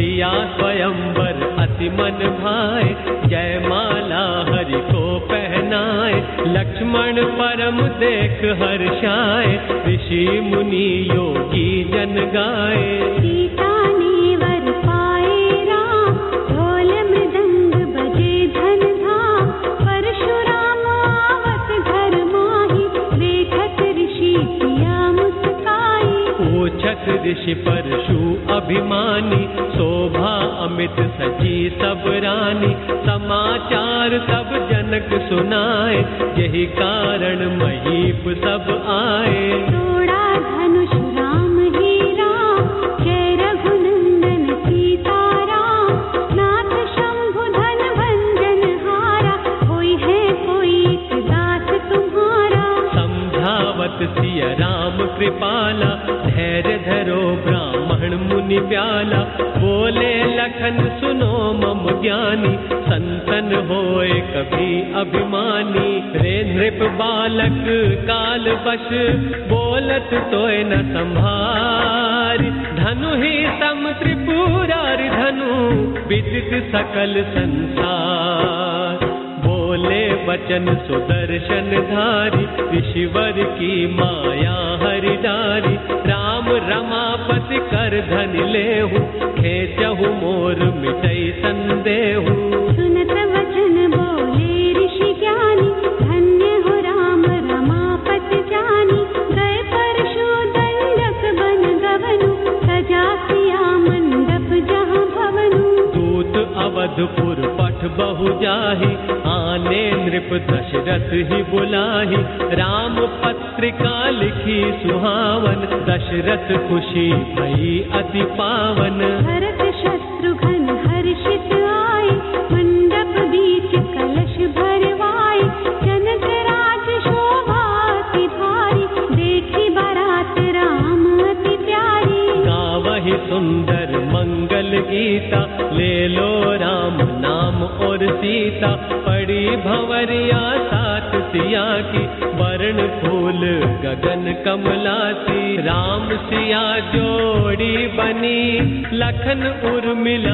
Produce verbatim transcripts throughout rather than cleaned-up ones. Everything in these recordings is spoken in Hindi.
सिया स्वयंवर अति मन भाए, जयमाला हरि को पहनाए। लक्ष्मण परम देख हर्षाए, ऋषि मुनि योगी जन गाए। सीता ने वर पाए राम, ढोल मृदंग बजे धन धाम। परशुराम आवत घर माही, देखत ऋषि सिया मुस्काई। पूछत ऋषि परशु अभिमानी, शोभा अमित सजी सब रानी। समाचार सब जनक सुनाए, यही कारण महीप सब आए। तोड़ा धनुष राम ही राम, जय रघुनंदन सीताराम। नाथ शंभु धन भंजन हारा, कोई है कोई एक दास तुम्हारा। समझावत सिया राम कृपाला, धैर्य धरो ब्राह्मण मुनि प्याला। बोले लखन सुनो मम ज्ञानी, संतन होए कभी अभिमानी। रे नृप बालक काल वश, बोलत तोय न संभारी। धनु ही सम त्रिपुरारि धनु, विदित सकल संसार। बोले वचन सुदर्शन धारी, ऋषिवर की माया हरि डारी। राम रमापति कर धन लेहु, खेचहु मोर मिटई संदेहु। सुनत वचन बोले ऋषि ज्ञानी, धन्य हो राम रमापति जानी। गए परशु दंडक बन गवनु, सजा सिया मंडप जहाँ भवनु। दूत अवधपुर पठ बहु जाहि, आने नृप दशरथ ही बुलाहि। राम पत्रिका लिखी सुहावन, दशरथ खुशी भई अति पावन। भरत शत्रुघ्न हर्षित आए, मंडप बीच कलश भरवाए। जनक राज शोभा अति भारी, देखी बारात राम अति प्यारी। गावहि सुंदर मंगल गीता, ले लो राम नाम और सीता। पड़ी भंवरिया सात सिया की, वर्ण फूल गगन कमलाती। राम सिया जोड़ी बनी, लखन उर्मिला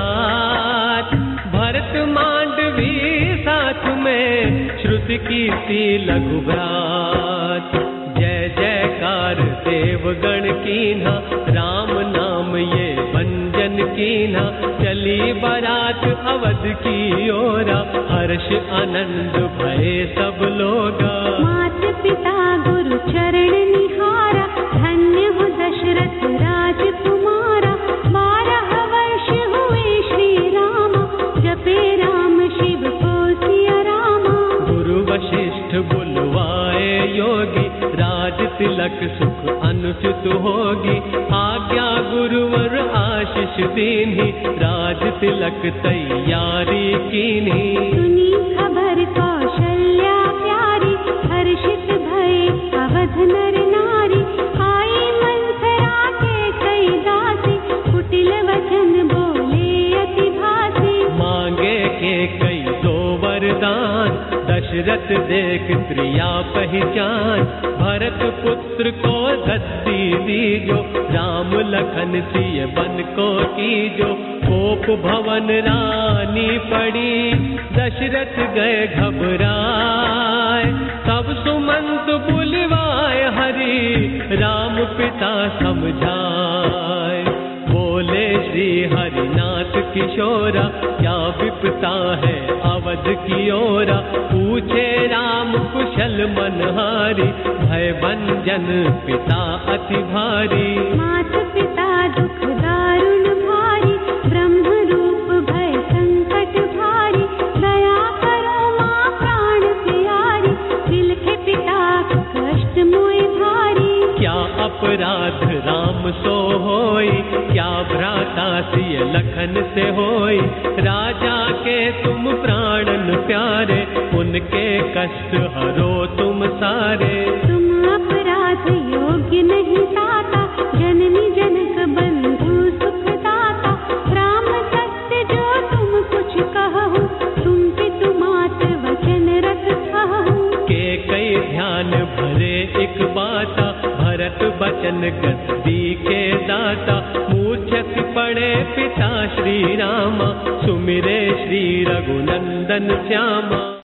साथ। भरत मांडवी साथ में, श्रुति कीर्ति लघु भ्रात। जय जयकार देवगण कीन्हा, राम नाम ये भंजन कीन्हा। चली बारात अवध की ओरा, हर्ष आनंद भये सब लोगा। मात पिता गुरु चरण निहारा, धन्य हो दशरथ राजकुमारा। बारह वर्ष हुए श्री राम, जपे राम शिव को सिया रामा। गुरु वशिष्ठ बुलवाए योगी, राज तिलक सुख अनुचित होगी। आज्ञा गुरुवर आशीष दीन्ही, राज तिलक तैयारी कीन्ही। सुनी खबर कौशल्या प्यारी, हर्षित भये अवध नर नारी। आई मंथरा के कई दासी, कुटिल वचन बोले अति भासी। मांगे के कई दो वरदान, दशरथ देख त्रिया पहचान। भरत पुत्र को गद्दी दीजो, राम लखन सिय बन को कीजो। कोप भवन रानी पड़ी, दशरथ गए घबराए। सब सुमंत बुलवाए हरि, राम पिता समझाए। बोले श्री हरिनाथ किशोरा, क्या विपता है अवध की ओरा। पूछे राम कुशल मनहारी, भय भंजन पिता अति भारी। मात पिता दुख दारुण भारी, ब्रह्म रूप भय संकट भारी। दया करो माँ प्राण प्यारी, दिल के पिता कष्ट मोय भारी। क्या अपराध राम सो होई, क्या भ्राता सिय लखन से होई। राजा के तुम प्राणन प्यारे, उनके कष्ट हरो तुम सारे। तुम अपराध योग्य नहीं ताता, जननी जनक बंधु सुखदाता। राम सत्य जो तुम कुछ कहो, तुम पितु मात वचन रख कहूँ। के कई ध्यान भरे एक बाता, भरत बचन गद्दी के दाता। मूर्छत पड़े पिता श्री रामा, सुमिरे श्री रघुनंदन श्यामा।